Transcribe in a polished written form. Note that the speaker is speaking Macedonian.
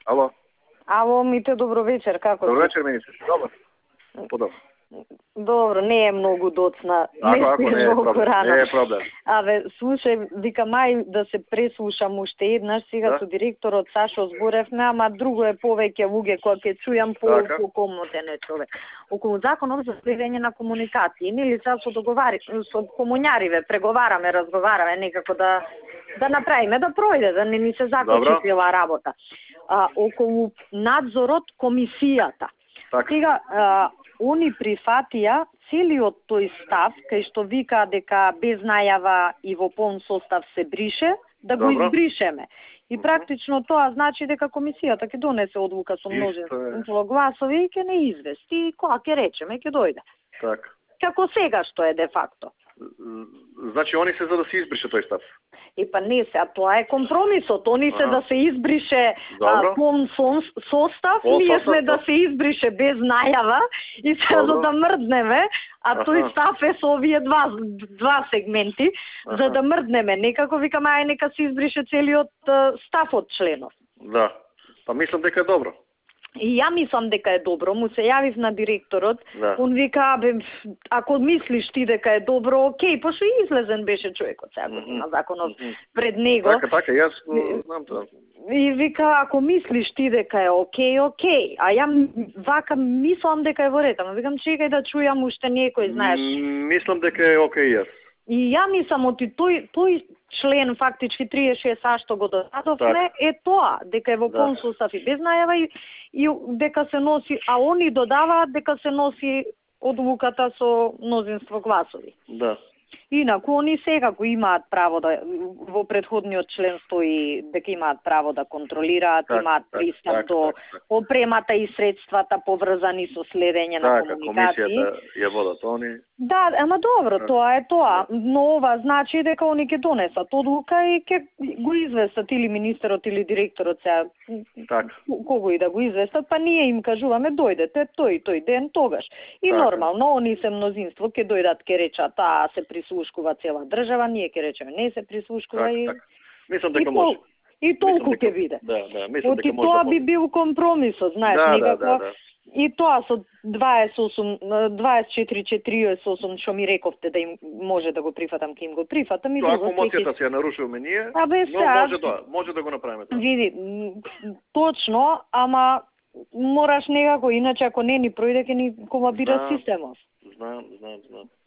Ало. Ало, Мите, добро вечер, како Добро си? вечер, министр. Добро. Подобро. Добро, не е многу доцна, Ако не е многу проблем. рано. Не е проблем. Абе, слушај, вика мај да се преслушам уште еднаш, сега Да. со директорот Сашо зборевме, ама друго е повеќе луѓе кои ќе чујам Така. по комотен е човек. Околу законот за следење на комуникации, нели сега со со комуњариве, преговараме, разговараме некако да направиме да пројде, да не ни се закочи Добро. цела работа. Околу надзорот комисијата. Така. Сега, они прифатија целиот тој став, кај што вика дека без најава и во полн состав се брише, да го Добро. избришеме. И практично тоа значи дека комисијата ќе донесе одлука со множество гласови и ќе не извести, кога ќе речеме, ќе дојде. Така. Како сега што е де факто. Значи, они се за да се избрише тој став. И па не се, а тоа е компромисот. Они се да се избрише Добро. полн состав, Полн ние состав, сме да се избрише без најава и се Добро. за да мрднеме, а тој став е со овие два сегменти, за да мрднеме. Некако викаме, ај нека се избрише целиот став од членов. Да. Па мислам дека е добро. И ја мислам дека е добро, му се јавив на директорот, Да. он вика, абе, ако мислиш ти дека е добро, окей, пошто излезен беше човекот сега на законот пред него. Така, јас знам тоа. И вика, ако мислиш ти дека е окей, окей. А ја вака мислам дека е во ред, ама викам чекај да чујам уште некој, знаеш. Мислам дека е окей јас. И ја мислам оти тој член фактички 36А што го додадовме е тоа, дека е во полн состав и без најава и дека се носи, а они додаваат дека се носи одлуката со мнозинство гласови. Да. Инаку они секако имаат право да во претходниот член стои дека имаат право да контролираат, имаат пристап до опремата и средствата поврзани со следење на комуникации. Комисијата ја водат они. Да, ама добро, тоа е тоа. Но ова значи дека они ќе донесат одлука и ќе го известат или министерот или директорот сега. Така. Кого и да го известат, па ние им кажуваме дојдете тој ден тогаш. И нормално, они се мнозинство ќе дојдат, ќе речат, се прислушкува цела држава, ние ќе речеме не се прислушкува и мислам дека може. И толку ќе биде. Да, мислам дека може. Тоа би бил компромисот, знаеш, некако. И тоа со 24-48 што ми рековте да им може да го прифатам, ке им го прифатам и друго. Ако моцијата се ја нарушуваме ние, може да го направиме тоа. Види, точно, ама мораш некако, иначе ако не ни пројде, ќе ни колабира системот. Знам.